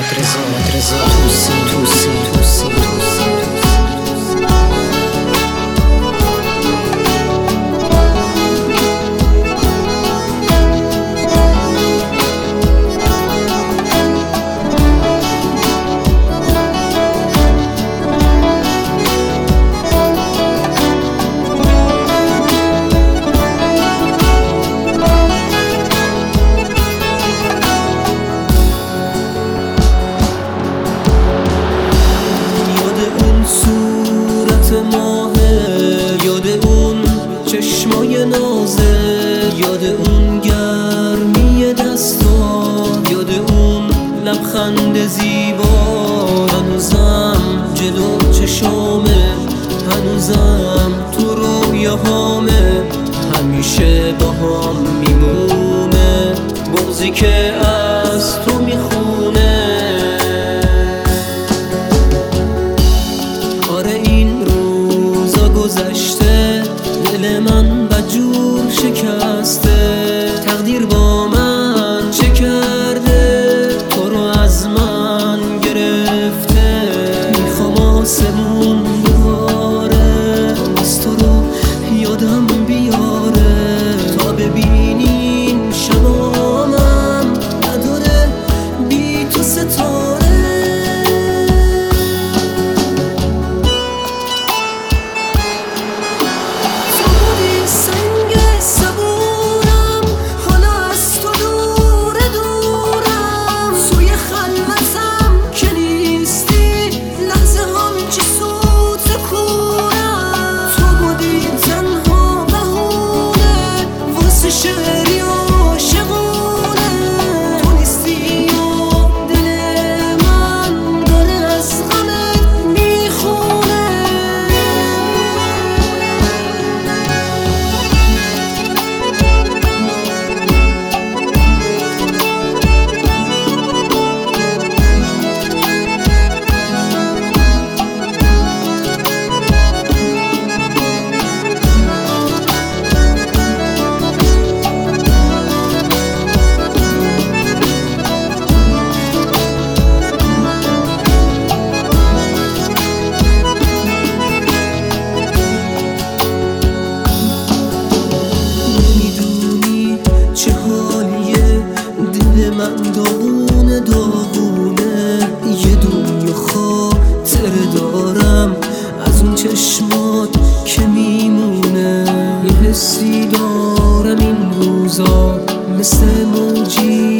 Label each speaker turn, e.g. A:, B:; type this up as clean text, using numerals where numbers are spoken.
A: رضا توسی
B: صورت ماهه، یاد اون چشمای نازه، یاد اون گرمی دستات، یاد اون لبخند زیبا. هنوزم جلو چشامه، هنوزم تو رویاهامه، همیشه با هم میمونه بغضی که از تو میخونه. گذشته دل من بدجور شکسته، تقدیر با من چه کرده، تو رو از من گرفته. میخوام آسمون دوباره از تو رو یادم بیاره، تا ببینیم شبامم نداره بی تو ستاره. من داغونه یه دنیا خاطر دارم از اون چشمات که میمونه. یه حسی دارم این روزا مثل موجی